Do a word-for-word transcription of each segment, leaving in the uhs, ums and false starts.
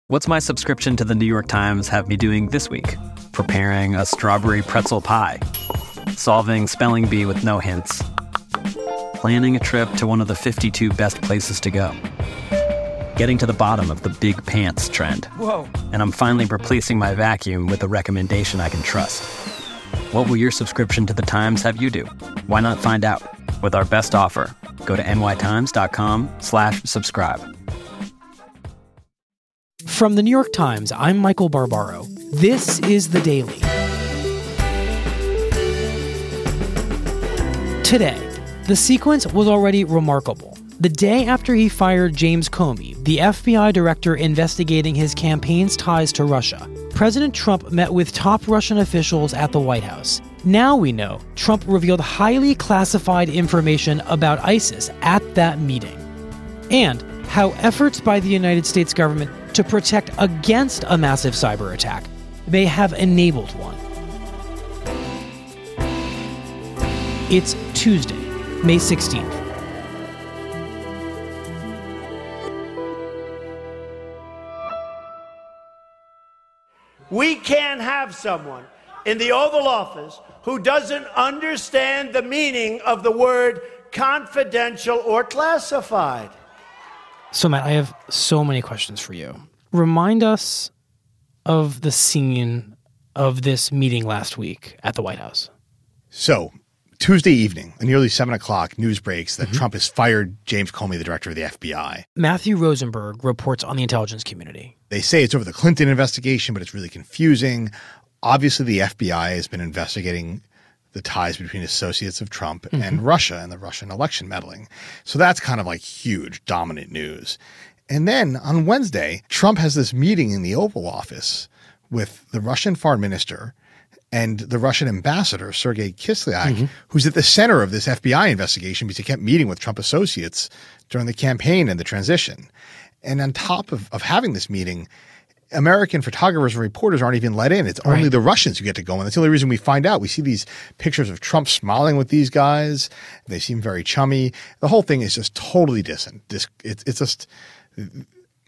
What's my subscription to the New York Times have me doing this week? Preparing a strawberry pretzel pie. Solving spelling bee with no hints. Planning a trip to one of the fifty-two best places to go. Getting to the bottom of the big pants trend. Whoa. And I'm finally replacing my vacuum with a recommendation I can trust. What will your subscription to the Times have you do? Why not find out? With our best offer, go to nytimes.com slash subscribe. From the New York Times, I'm Michael Barbaro. This is The Daily. Today, the sequence was already remarkable. The day after he fired James Comey, the F B I director investigating his campaign's ties to Russia, President Trump met with top Russian officials at the White House. Now we know Trump revealed highly classified information about ISIS at that meeting. And how efforts by the United States government to protect against a massive cyber attack may have enabled one. It's Tuesday, May sixteenth. We can't have someone in the Oval Office who doesn't understand the meaning of the word confidential or classified. So, Matt, I have so many questions for you. Remind us of the scene of this meeting last week at the White House. So, Tuesday evening, at nearly seven o'clock, news breaks that Mm-hmm. Trump has fired James Comey, the director of the F B I. Matthew Rosenberg reports on the intelligence community. They say it's over the Clinton investigation, but it's really confusing. Obviously, the F B I has been investigating the ties between associates of Trump mm-hmm. and Russia and the Russian election meddling. So that's kind of like huge, dominant news. And then on Wednesday, Trump has this meeting in the Oval Office with the Russian foreign minister and the Russian ambassador, Sergei Kislyak, mm-hmm. who's at the center of this F B I investigation because he kept meeting with Trump associates during the campaign and the transition. And on top of, of having this meeting, American photographers and reporters aren't even let in. It's only right. the Russians who get to go in. That's the only reason we find out. We see these pictures of Trump smiling with these guys. They seem very chummy. The whole thing is just totally distant. This, it, it's just the,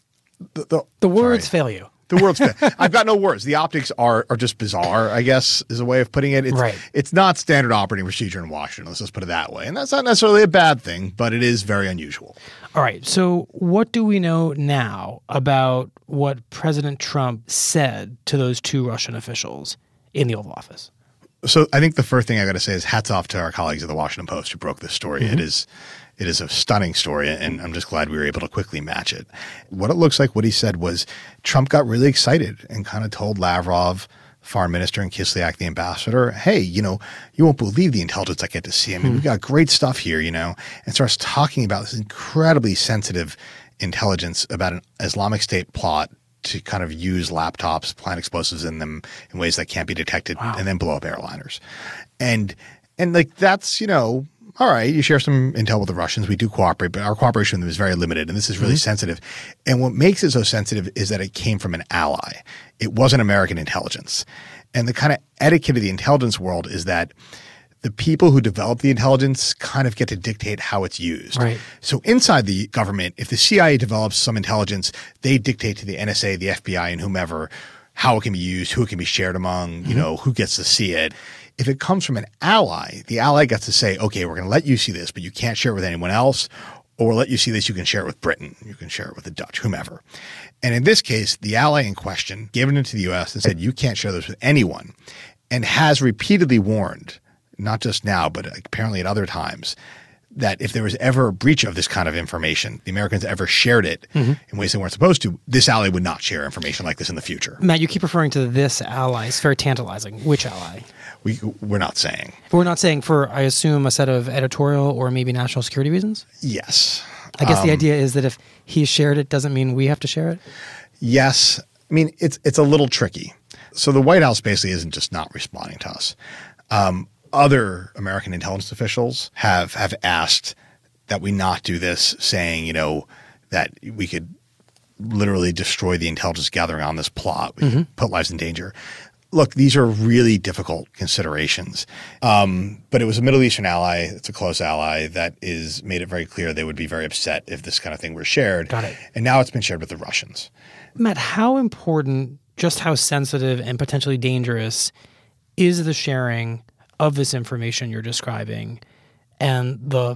the, the words sorry. fail you. The words fail. I've got no words. The optics are are just bizarre, I guess, is a way of putting it. It's, right. it's not standard operating procedure in Washington. Let's just put it that way. And that's not necessarily a bad thing, but it is very unusual. All right. So what do we know now about what President Trump said to those two Russian officials in the Oval Office? So I think the first thing I got to say is hats off to our colleagues at the Washington Post who broke this story. Mm-hmm. It is it is a stunning story, and I'm just glad we were able to quickly match it. What it looks like, what he said was Trump got really excited and kind of told Lavrov, foreign minister, and Kislyak, the ambassador, hey, you know, you won't believe the intelligence I get to see. I mean, mm-hmm. we've got great stuff here, you know, and starts talking about this incredibly sensitive intelligence about an Islamic State plot to kind of use laptops, plant explosives in them in ways that can't be detected, wow. and then blow up airliners. And, and like, that's, you know, all right, you share some intel with the Russians. We do cooperate, but our cooperation with them is very limited, and this is really mm-hmm. sensitive. And what makes it so sensitive is that it came from an ally. It wasn't American intelligence. And the kind of etiquette of the intelligence world is that the people who develop the intelligence kind of get to dictate how it's used. Right. So inside the government, if the C I A develops some intelligence, they dictate to the N S A, the F B I, and whomever how it can be used, who it can be shared among, mm-hmm. you know, who gets to see it. If it comes from an ally, the ally gets to say, okay, we're going to let you see this, but you can't share it with anyone else, or we'll let you see this, you can share it with Britain, you can share it with the Dutch, whomever. And in this case, the ally in question gave it into the U S and said, you can't share this with anyone, and has repeatedly warned, not just now, but apparently at other times, that if there was ever a breach of this kind of information, the Americans ever shared it mm-hmm. in ways they weren't supposed to, this ally would not share information like this in the future. Matt, you keep referring to this ally. It's very tantalizing. Which ally? We, we're not saying. But we're not saying for, I assume, a set of editorial or maybe national security reasons? Yes. I guess um, the idea is that if he shared it doesn't mean we have to share it? Yes. I mean, it's it's a little tricky. So the White House basically isn't just not responding to us. Um, other American intelligence officials have, have asked that we not do this, saying, you know, that we could literally destroy the intelligence gathering on this plot. We mm-hmm. put lives in danger. Look, these are really difficult considerations. Um, but it was a Middle Eastern ally. It's a close ally that is made it very clear they would be very upset if this kind of thing were shared. Got it. And now it's been shared with the Russians. Matt, how important, just how sensitive and potentially dangerous is the sharing of this information you're describing and the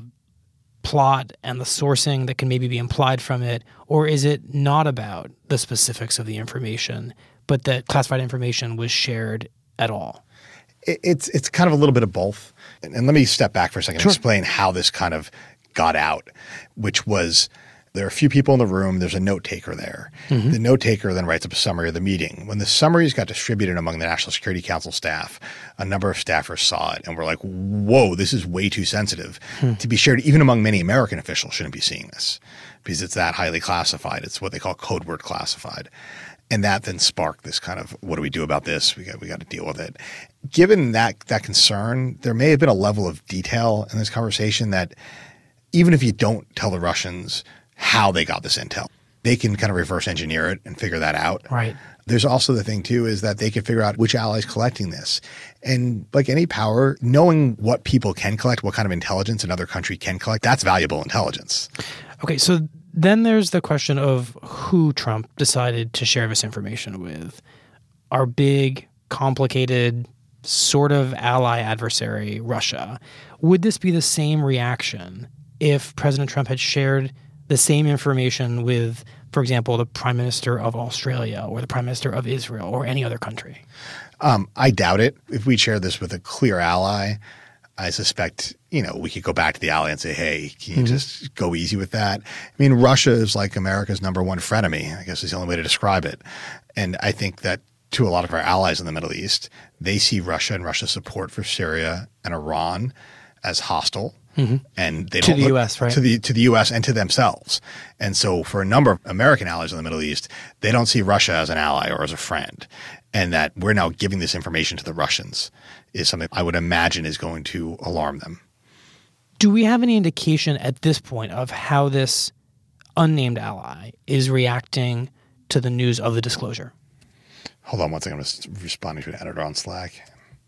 plot and the sourcing that can maybe be implied from it? Or is it not about the specifics of the information, but that classified information was shared at all? It's it's kind of a little bit of both. And let me step back for a second Sure. and explain how this kind of got out, which was there are a few people in the room. There's a note taker there. Mm-hmm. The note taker then writes up a summary of the meeting. When the summaries got distributed among the National Security Council staff, a number of staffers saw it and were like, whoa, this is way too sensitive hmm. to be shared. Even among many American officials shouldn't be seeing this because it's that highly classified. It's what they call code word classified. And that then sparked this kind of, what do we do about this? We got we got to deal with it. Given that that concern, there may have been a level of detail in this conversation that even if you don't tell the Russians how they got this intel, they can kind of reverse engineer it and figure that out. Right. There's also the thing, too, is that they can figure out which ally is collecting this. And like any power, knowing what people can collect, what kind of intelligence another country can collect, that's valuable intelligence. Okay, so then there's the question of who Trump decided to share this information with. Our big, complicated, sort of ally adversary, Russia. Would this be the same reaction if President Trump had shared the same information with, for example, the Prime Minister of Australia or the Prime Minister of Israel or any other country? Um, I doubt it. If we shared this with a clear ally, I suspect, you know, we could go back to the ally and say, hey, can you mm-hmm. just go easy with that? I mean, Russia is like America's number one frenemy, I guess is the only way to describe it. And I think that to a lot of our allies in the Middle East, they see Russia and Russia's support for Syria and Iran as hostile. Mm-hmm. And they to don't the look, U S, right? To the to the U S and to themselves. And so for a number of American allies in the Middle East, they don't see Russia as an ally or as a friend. And that we're now giving this information to the Russians is something I would imagine is going to alarm them. Do we have any indication at this point of how this unnamed ally is reacting to the news of the disclosure? Hold on one second. I'm just responding to an editor on Slack.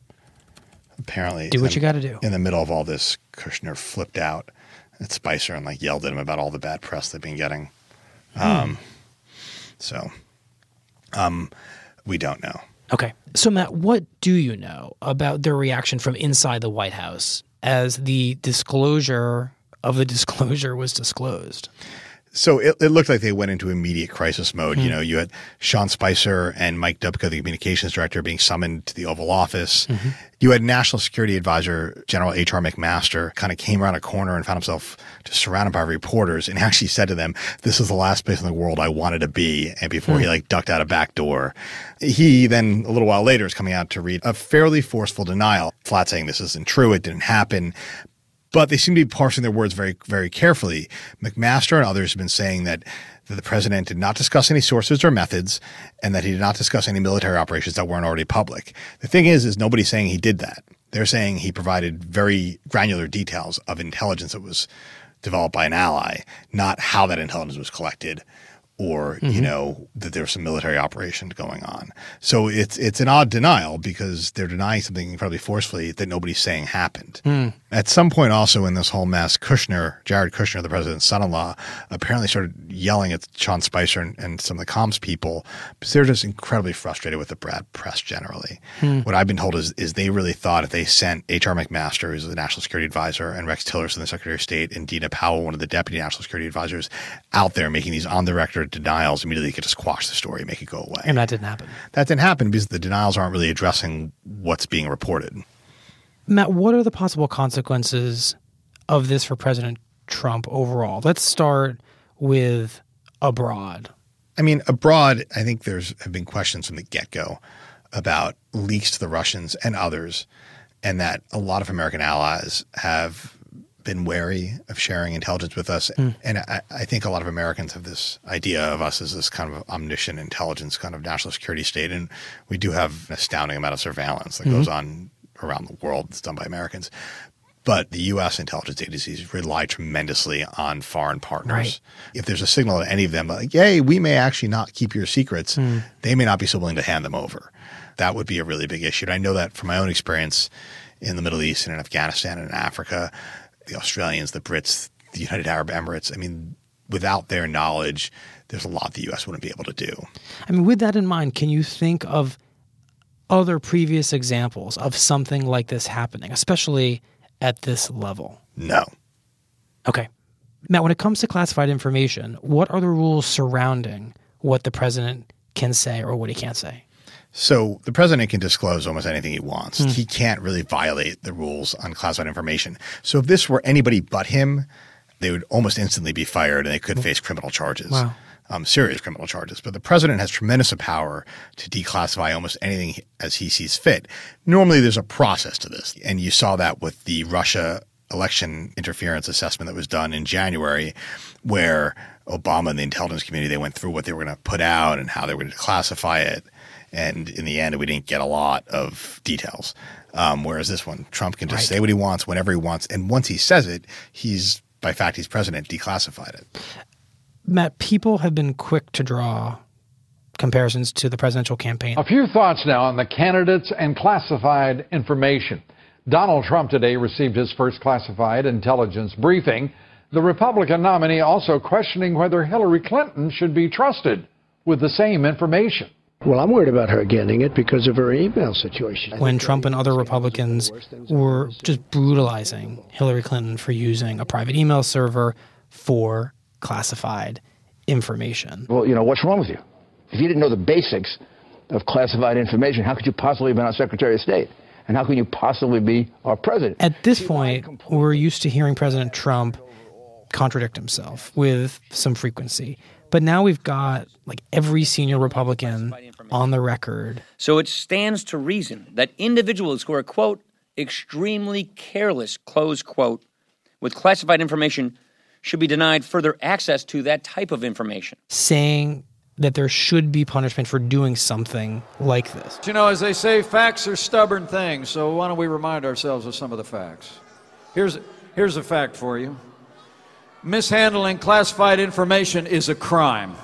Apparently, do what the, you got to do. In the middle of all this, Kushner flipped out at Spicer and like yelled at him about all the bad press they've been getting. Hmm. Um, so, um, we don't know. Okay. So, Matt, what do you know about their reaction from inside the White House as the disclosure of the disclosure was disclosed? So it, it looked like they went into immediate crisis mode. Mm. You know, you had Sean Spicer and Mike Dubko, the communications director, being summoned to the Oval Office. Mm-hmm. You had National Security Advisor General H R McMaster kind of came around a corner and found himself just surrounded by reporters and actually said to them, this is the last place in the world I wanted to be. And before mm. he like ducked out a back door, he then a little while later is coming out to read a fairly forceful denial, flat saying this isn't true. It didn't happen. But they seem to be parsing their words very, very carefully. McMaster and others have been saying that, that the president did not discuss any sources or methods and that he did not discuss any military operations that weren't already public. The thing is, is nobody's saying he did that. They're saying he provided very granular details of intelligence that was developed by an ally, not how that intelligence was collected or, mm-hmm. you know, that there was some military operation going on. So it's it's an odd denial because they're denying something incredibly forcefully that nobody's saying happened. Mm. At some point also in this whole mess, Kushner, Jared Kushner, the president's son-in-law, apparently started yelling at Sean Spicer and, and some of the comms people because they're just incredibly frustrated with the Brad press generally. Mm. What I've been told is, is they really thought if they sent H R McMaster, who's the National Security Advisor, and Rex Tillerson, the Secretary of State, and Dina Powell, one of the Deputy National Security Advisors, out there making these on-the-record denials, immediately could just quash the story, make it go away. And that didn't happen. That didn't happen because the denials aren't really addressing what's being reported. Matt, what are the possible consequences of this for President Trump overall? Let's start with abroad. I mean, abroad, I think there's have been questions from the get-go about leaks to the Russians and others, and that a lot of American allies have been wary of sharing intelligence with us. Mm. And I, I think a lot of Americans have this idea of us as this kind of omniscient intelligence kind of national security state. And we do have an astounding amount of surveillance that mm-hmm. goes on around the world that's done by Americans. But the U S intelligence agencies rely tremendously on foreign partners. Right. If there's a signal to any of them, like, hey, we may actually not keep your secrets, mm. they may not be so willing to hand them over. That would be a really big issue. And I know that from my own experience in the Middle East and in Afghanistan and in Africa, the Australians, the Brits, the United Arab Emirates, I mean, without their knowledge, there's a lot the U S wouldn't be able to do. I mean, with that in mind, can you think of other previous examples of something like this happening, especially at this level? No. Okay. Matt, when it comes to classified information, what are the rules surrounding what the president can say or what he can't say? So the president can disclose almost anything he wants. Hmm. He can't really violate the rules on classified information. So if this were anybody but him, they would almost instantly be fired and they could face criminal charges. Wow. Um, serious criminal charges. But the president has tremendous power to declassify almost anything as he sees fit. Normally there's a process to this. And you saw that with the Russia election interference assessment that was done in January, where Obama and the intelligence community, they went through what they were going to put out and how they were going to classify it. And in the end, we didn't get a lot of details. Um, whereas this one, Trump can just right. say what he wants whenever he wants. And once he says it, he's, by fact, he's president, declassified it. Matt, people have been quick to draw comparisons to the presidential campaign. A few thoughts now on the candidates and classified information. Donald Trump today received his first classified intelligence briefing. The Republican nominee also questioning whether Hillary Clinton should be trusted with the same information. Well, I'm worried about her getting it because of her email situation. When Trump and other Republicans were just brutalizing Hillary Clinton for using a private email server for classified information. Well, you know, what's wrong with you? If you didn't know the basics of classified information, how could you possibly have been our Secretary of State? And how can you possibly be our president? At this point, we're used to hearing President Trump contradict himself with some frequency. But now we've got like every senior Republican on the record. So it stands to reason that individuals who are, quote, extremely careless, close quote, with classified information should be denied further access to that type of information. Saying that there should be punishment for doing something like this. You know, as they say, facts are stubborn things, so why don't we remind ourselves of some of the facts? Here's, here's a fact for you. Mishandling classified information is a crime.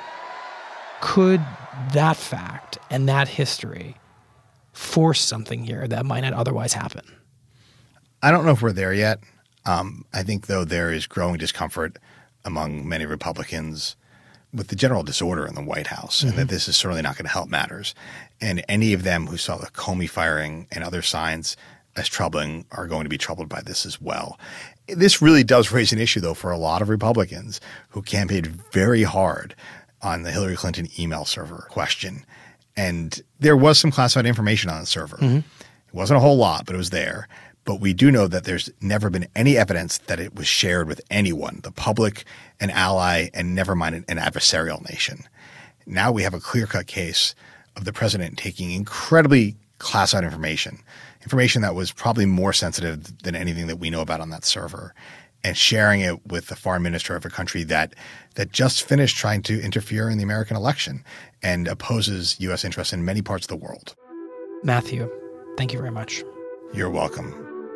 Could that fact and that history force something here that might not otherwise happen? I don't know if we're there yet. Um, I think, though, there is growing discomfort among many Republicans with the general disorder in the White House, mm-hmm. and that this is certainly not going to help matters. And any of them who saw the Comey firing and other signs as troubling are going to be troubled by this as well. This really does raise an issue, though, for a lot of Republicans who campaigned very hard on the Hillary Clinton email server question. And there was some classified information on the server. Mm-hmm. It wasn't a whole lot, but it was there. But we do know that there's never been any evidence that it was shared with anyone, the public, an ally, and never mind an adversarial nation. Now we have a clear-cut case of the president taking incredibly classified information, information that was probably more sensitive than anything that we know about on that server, and sharing it with the foreign minister of a country that that just finished trying to interfere in the American election and opposes U S interests in many parts of the world. Matthew, thank you very much. You're welcome.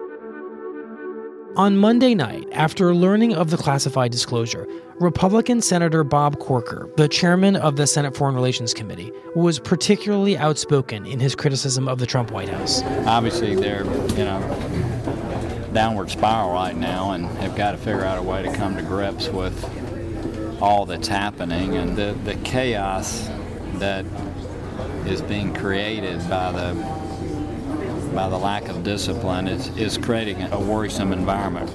On Monday night, after learning of the classified disclosure, Republican Senator Bob Corker, the chairman of the Senate Foreign Relations Committee, was particularly outspoken in his criticism of the Trump White House. Obviously, they're, you know, downward spiral right now and have got to figure out a way to come to grips with all that's happening and the, the chaos that is being created by the by the lack of discipline is, is creating a worrisome environment.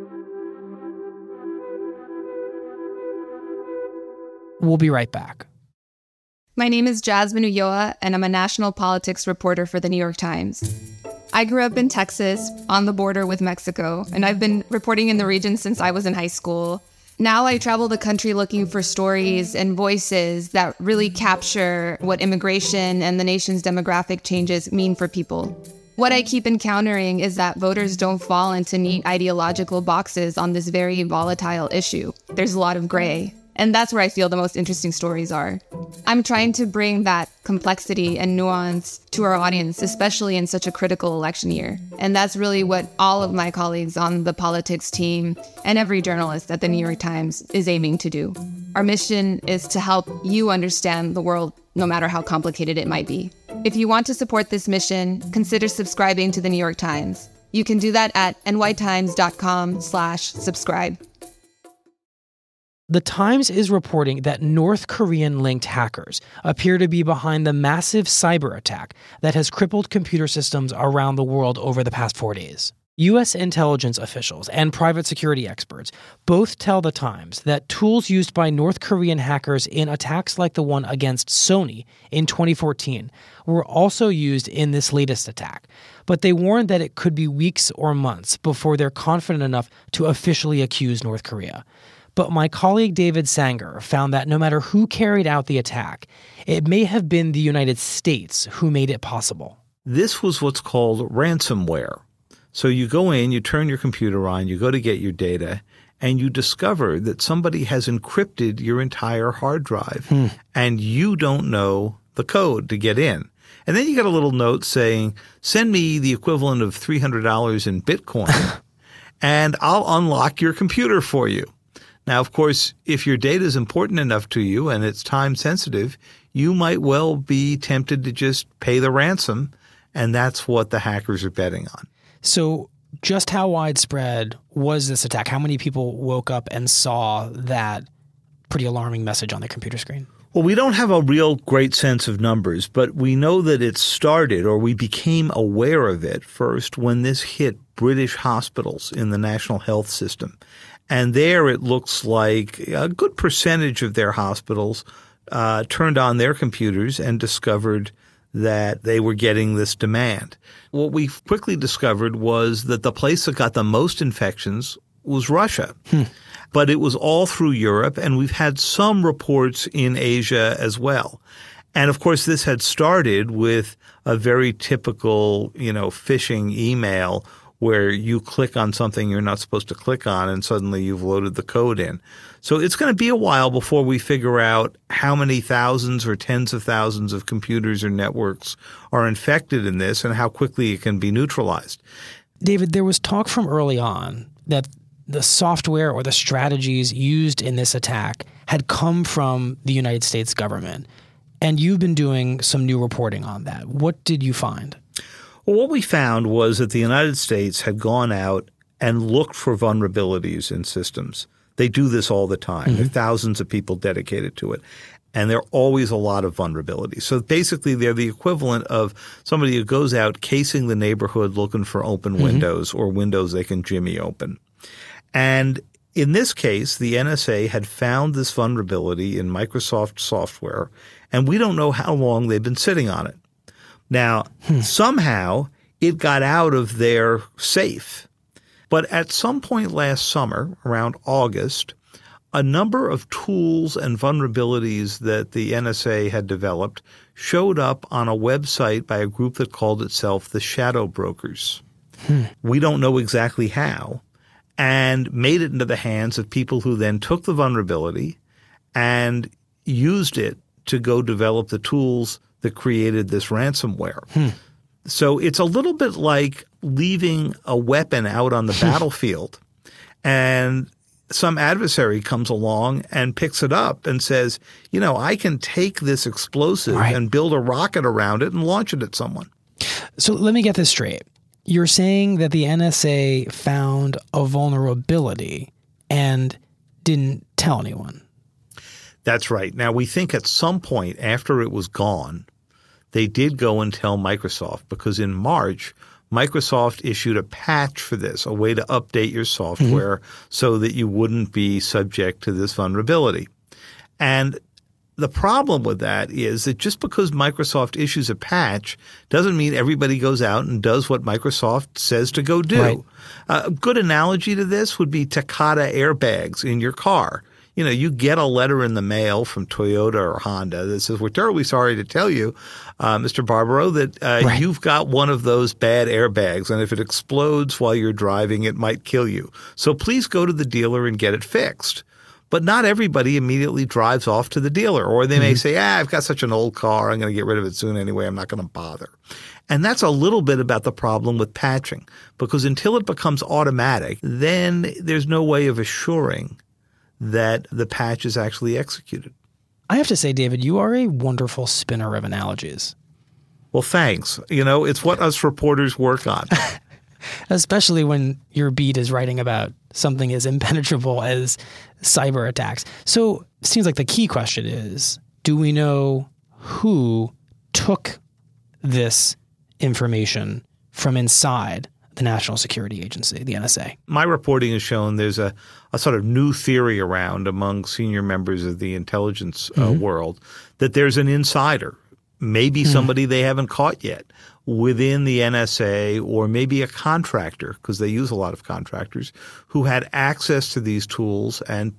We'll be right back. My name is Jasmine Ulloa, and I'm a national politics reporter for the New York Times. I grew up in Texas, on the border with Mexico, and I've been reporting in the region since I was in high school. Now I travel the country looking for stories and voices that really capture what immigration and the nation's demographic changes mean for people. What I keep encountering is that voters don't fall into neat ideological boxes on this very volatile issue. There's a lot of gray. And that's where I feel the most interesting stories are. I'm trying to bring that complexity and nuance to our audience, especially in such a critical election year. And that's really what all of my colleagues on the politics team and every journalist at the New York Times is aiming to do. Our mission is to help you understand the world, no matter how complicated it might be. If you want to support this mission, consider subscribing to the New York Times. You can do that at n y times dot com slash subscribe. The Times is reporting that North Korean-linked hackers appear to be behind the massive cyber attack that has crippled computer systems around the world over the past four days. U S intelligence officials and private security experts both tell The Times that tools used by North Korean hackers in attacks like the one against Sony in twenty fourteen were also used in this latest attack, but they warned that it could be weeks or months before they're confident enough to officially accuse North Korea. But my colleague David Sanger found that no matter who carried out the attack, it may have been the United States who made it possible. This was what's called ransomware. So you go in, you turn your computer on, you go to get your data, and you discover that somebody has encrypted your entire hard drive, hmm. and you don't know the code to get in. And then you get a little note saying, send me the equivalent of three hundred dollars in Bitcoin, and I'll unlock your computer for you. Now, of course, if your data is important enough to you and it's time sensitive, you might well be tempted to just pay the ransom, and that's what the hackers are betting on. So just how widespread was this attack? How many people woke up and saw that pretty alarming message on their computer screen? Well, we don't have a real great sense of numbers, but we know that it started, or we became aware of it first when this hit British hospitals in the National Health System. And there it looks like a good percentage of their hospitals uh, turned on their computers and discovered that they were getting this demand. What we quickly discovered was that the place that got the most infections was Russia. Hmm. But it was all through Europe, and we've had some reports in Asia as well. And of course, this had started with a very typical, you know, phishing email where you click on something you're not supposed to click on and suddenly you've loaded the code in. So it's going to be a while before we figure out how many thousands or tens of thousands of computers or networks are infected in this and how quickly it can be neutralized. David, there was talk from early on that the software or the strategies used in this attack had come from the United States government. And you've been doing some new reporting on that. What did you find? Well, what we found was that the United States had gone out and looked for vulnerabilities in systems. They do this all the time. Mm-hmm. There are thousands of people dedicated to it. And there are always a lot of vulnerabilities. So basically they're the equivalent of somebody who goes out casing the neighborhood looking for open mm-hmm. windows or windows they can jimmy open. And in this case, the N S A had found this vulnerability in Microsoft software, and we don't know how long they've been sitting on it. Now, hmm. somehow it got out of their safe. But at some point last summer, around August, a number of tools and vulnerabilities that the N S A had developed showed up on a website by a group that called itself the Shadow Brokers. Hmm. We don't know exactly how, and made it into the hands of people who then took the vulnerability and used it to go develop the tools that created this ransomware. Hmm. So it's a little bit like leaving a weapon out on the battlefield and some adversary comes along and picks it up and says, you know, I can take this explosive right. and build a rocket around it and launch it at someone. So let me get this straight. You're saying that the N S A found a vulnerability and didn't tell anyone. That's right. Now, we think at some point after it was gone, they did go and tell Microsoft, because in March, Microsoft issued a patch for this, a way to update your software mm-hmm. so that you wouldn't be subject to this vulnerability. And the problem with that is that just because Microsoft issues a patch doesn't mean everybody goes out and does what Microsoft says to go do. Right. Uh, a good analogy to this would be Takata airbags in your car. You know, you get a letter in the mail from Toyota or Honda that says, we're terribly sorry to tell you, uh, Mister Barbaro, that uh, right. you've got one of those bad airbags, and if it explodes while you're driving, it might kill you. So please go to the dealer and get it fixed. But not everybody immediately drives off to the dealer, or they mm-hmm. may say, ah, I've got such an old car, I'm going to get rid of it soon anyway, I'm not going to bother. And that's a little bit about the problem with patching, because until it becomes automatic, then there's no way of assuring that the patch is actually executed. I have to say, David, you are a wonderful spinner of analogies. Well, thanks. You know, it's what us reporters work on. Especially when your beat is writing about something as impenetrable as cyber attacks. So it seems like the key question is, do we know who took this information from inside the National Security Agency, the N S A? My reporting has shown there's a, a sort of new theory around among senior members of the intelligence uh, mm-hmm. world that there's an insider, maybe mm-hmm. somebody they haven't caught yet within the N S A, or maybe a contractor, because they use a lot of contractors, who had access to these tools and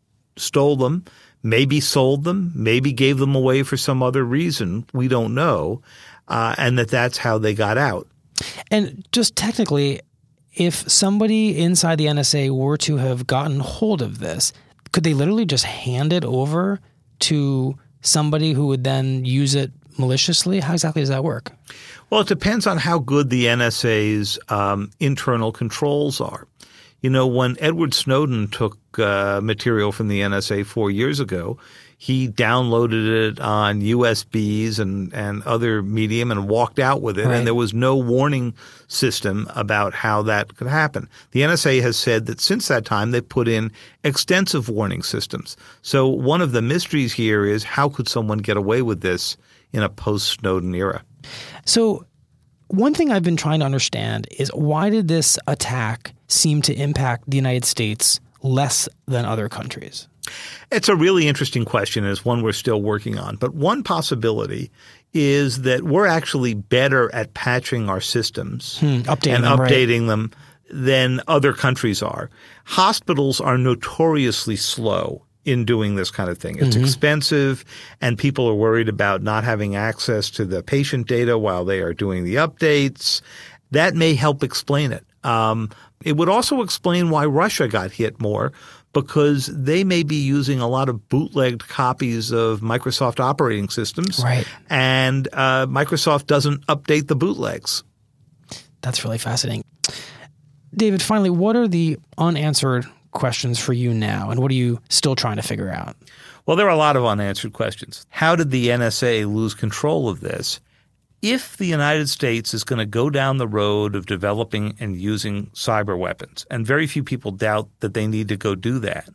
stole them, maybe sold them, maybe gave them away for some other reason. We don't know. Uh, and that that's how they got out. And just technically, if somebody inside the N S A were to have gotten hold of this, could they literally just hand it over to somebody who would then use it maliciously? How exactly does that work? Well, it depends on how good the N S A's um, internal controls are. You know, when Edward Snowden took uh, material from the N S A four years ago, he downloaded it on U S Bs and, and other medium and walked out with it. Right. And there was no warning system about how that could happen. The N S A has said that since that time, they put in extensive warning systems. So one of the mysteries here is, how could someone get away with this in a post-Snowden era? So one thing I've been trying to understand is, why did this attack seem to impact the United States less than other countries? It's a really interesting question, and it's one we're still working on. But one possibility is that we're actually better at patching our systems hmm, updating and them, updating right. them than other countries are. Hospitals are notoriously slow in doing this kind of thing. It's mm-hmm. expensive, and people are worried about not having access to the patient data while they are doing the updates. That may help explain it. Um, it would also explain why Russia got hit more, because they may be using a lot of bootlegged copies of Microsoft operating systems. Right. And uh, Microsoft doesn't update the bootlegs. That's really fascinating. David, finally, what are the unanswered questions for you now, and what are you still trying to figure out? Well, there are a lot of unanswered questions. How did the N S A lose control of this? If the United States is going to go down the road of developing and using cyber weapons, and very few people doubt that they need to go do that,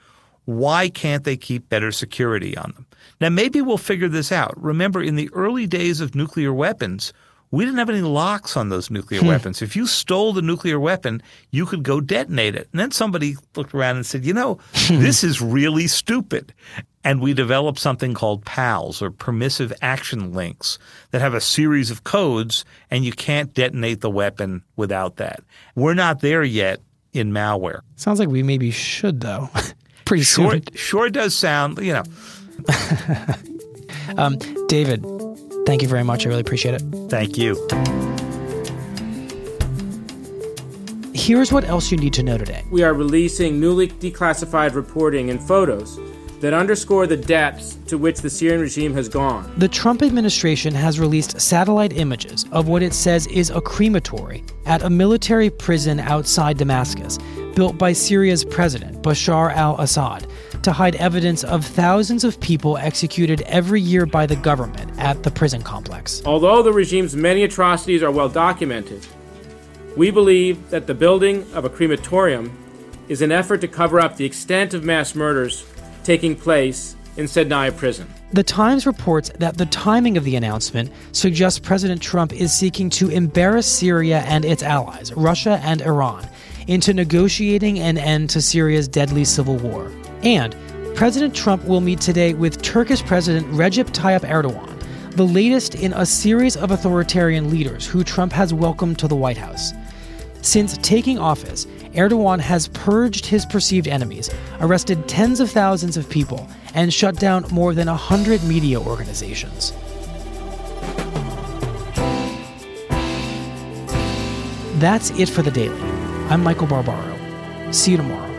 why can't they keep better security on them? Now, maybe we'll figure this out. Remember, in the early days of nuclear weapons, we didn't have any locks on those nuclear hmm. weapons. If you stole the nuclear weapon, you could go detonate it. And then somebody looked around and said, you know, this is really stupid. And we developed something called PALs, or permissive action links, that have a series of codes, and you can't detonate the weapon without that. We're not there yet in malware. Sounds like we maybe should, though. Pretty sure, soon. Sure does sound, you know. um, David, thank you very much. I really appreciate it. Thank you. Here's what else you need to know today. We are releasing newly declassified reporting and photos that underscore the depths to which the Syrian regime has gone. The Trump administration has released satellite images of what it says is a crematory at a military prison outside Damascus, built by Syria's president, Bashar al-Assad, to hide evidence of thousands of people executed every year by the government at the prison complex. Although the regime's many atrocities are well documented, we believe that the building of a crematorium is an effort to cover up the extent of mass murders taking place in Sednaya prison. The Times reports that the timing of the announcement suggests President Trump is seeking to embarrass Syria and its allies, Russia and Iran, into negotiating an end to Syria's deadly civil war. And President Trump will meet today with Turkish President Recep Tayyip Erdogan, the latest in a series of authoritarian leaders who Trump has welcomed to the White House. Since taking office, Erdogan has purged his perceived enemies, arrested tens of thousands of people, and shut down more than one hundred media organizations. That's it for The Daily. I'm Michael Barbaro. See you tomorrow.